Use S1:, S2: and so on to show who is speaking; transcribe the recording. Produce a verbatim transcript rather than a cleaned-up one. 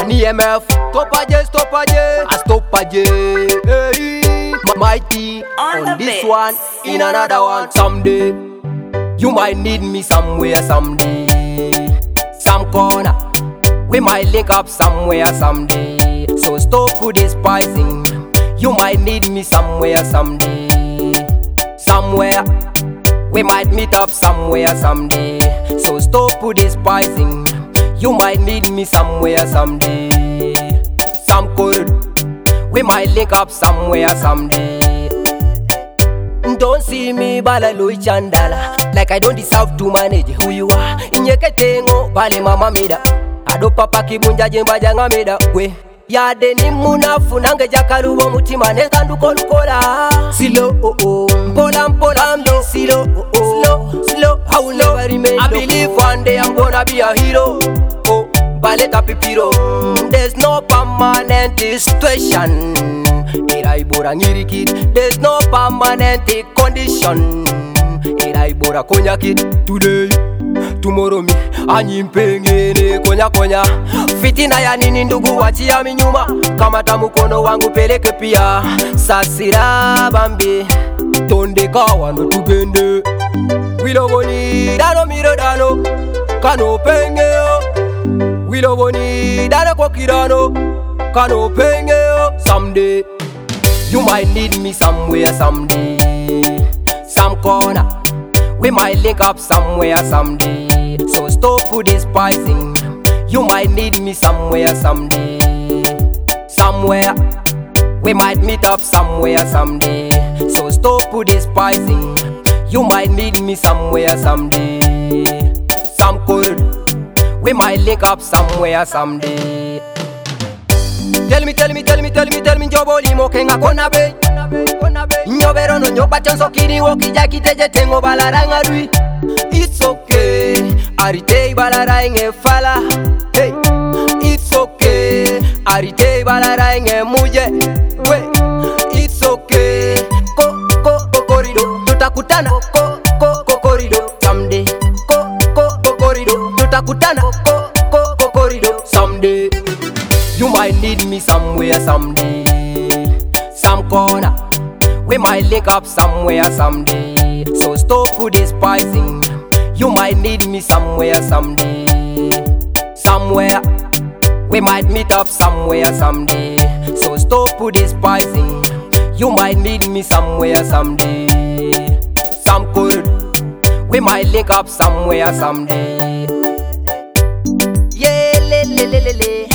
S1: An E M F. Stopaje, stopaje, a stopaje. Hey, mighty
S2: On
S1: on
S2: the
S1: this
S2: mix.
S1: one, in another one. Someday, you might need me somewhere someday. Some corner, we might link up somewhere someday. So stop with this pricing. You might need me somewhere someday. Somewhere, we might meet up somewhere someday. So stop with this pricing. You might need me somewhere someday. Some could, we might link up somewhere someday. Don't see me bala Louis Chandala, like I don't deserve to manage who you are. Nyeke tengo bale mama mida, ado papa kibunja jemba janga mida we. Yade ni munafu nange jakarubo mutima nekanduko lukola. Silo oh oh, mpola mpola mdo. Silo oh oh, slow slow how low I remain. I believe one day I'm gonna be a hero. Oh, baleta pipiro. There's no permanent situation. Irai bora ngirikit. There's no permanent condition. Irai bora konya kid. Today, tomorrow me anyimpengene konya konya. Fitina ya nini ndugu wachia minyuma. Kamata mukono wangu peleke pia. Sasira bambi tondeka wano tugende. Wilogoni dano miro dano kano pengeo. Wilogoni dano kokirano kano pengeo. Someday you might need me somewhere someday. Some corner, we might link up somewhere someday. So stop with this pricing. You might need me somewhere someday. Somewhere, we might meet up somewhere someday. So stop with this pricing. You might need me somewhere someday. Some could, we might link up somewhere someday. Tell me, tell me, tell me, tell me, tell me, Joboli mokenga kona be. Nyobero no nyoba chanso kiri woki jaki teje tengo balaranga rui. It's okay, arite balara inge fala. Hey, it's okay, arite balara inge muje. We, it's okay. Ko ko kokorido, tutakutana. Ko ko kokorido, someday. Ko ko kokorido, tutakutana. Ko ko kokorido, someday. You might need me somewhere someday. Some corner, we might link up somewhere someday. So stop with this pricing. You might need me somewhere someday. Somewhere, we might meet up somewhere someday. So stop with this pricing. You might need me somewhere someday. Some could, we might link up somewhere someday. Yeah, le le le le le.